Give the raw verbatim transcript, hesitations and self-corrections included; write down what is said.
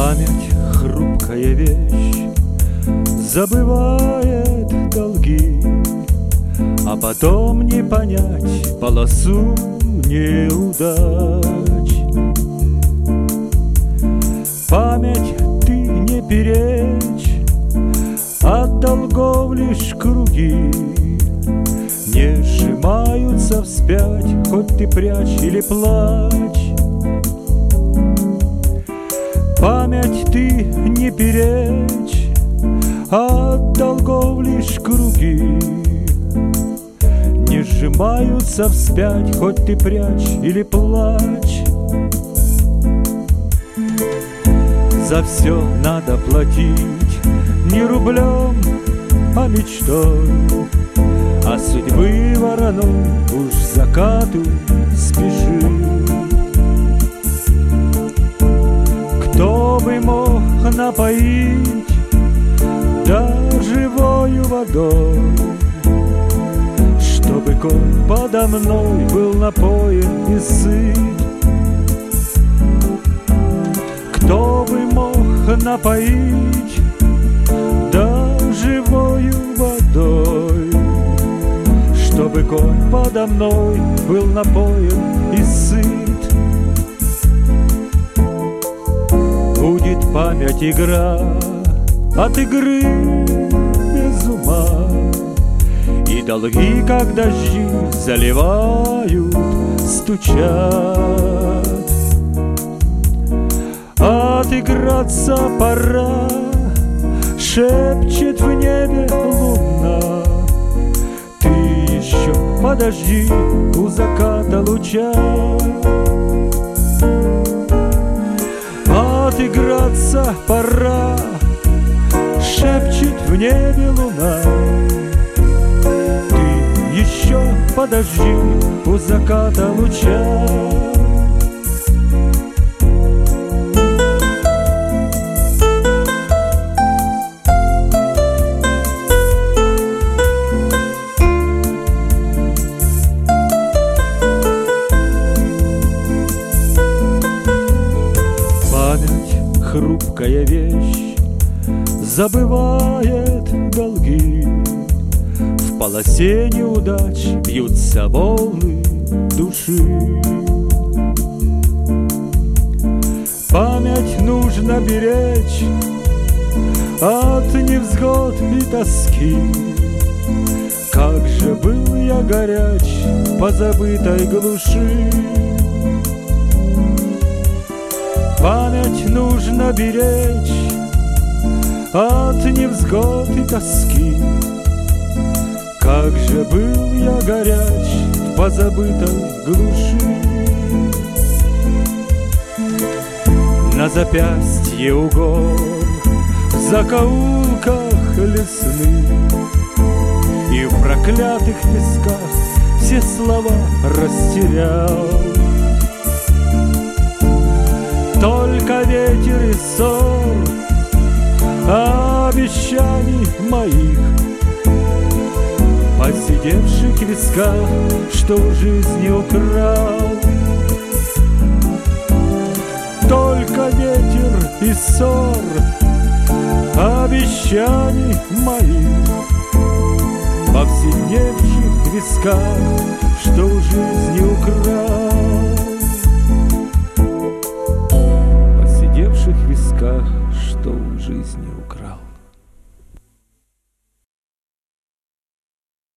Память — хрупкая вещь, забывает долги, а потом не понять полосу неудач. Память ты не перечь, от долгов лишь круги не сжимаются вспять, хоть ты прячь или плачь. Память ты не перечь, от долгов лишь круги не сжимаются вспять, хоть ты прячь или плачь. За все надо платить не рублем, а мечтой, а судьбы вороной уж закату спеши. Кто бы мог напоить да живою водой, чтобы конь подо мной был напоен и сыт? Кто бы мог напоить да живою водой, чтобы конь подо мной был напоен и сыт? Будет память игра от игры без ума, и долги, как дожди, заливают, стучат. Отыграться пора, шепчет в небе луна. Ты еще подожди у заката луча. Отыграться пора, шепчет в небе луна. Ты еще подожди у заката луча. Хрупкая вещь забывает долги, в полосе неудач бьются волны души. Память нужно беречь от невзгод и тоски. Как же был я горяч по забытой глуши. Память нужно беречь от невзгод и тоски. Как же был я горяч в позабытой глуши. На запястье у гор, в закоулках лесных и в проклятых песках все слова растерял. Только ветер и ссор обещаний моих, посидевших висках, что в жизни украл. Только ветер и ссор обещаний моих, повсидевших висках, что в жизни украл. Что в жизни украл.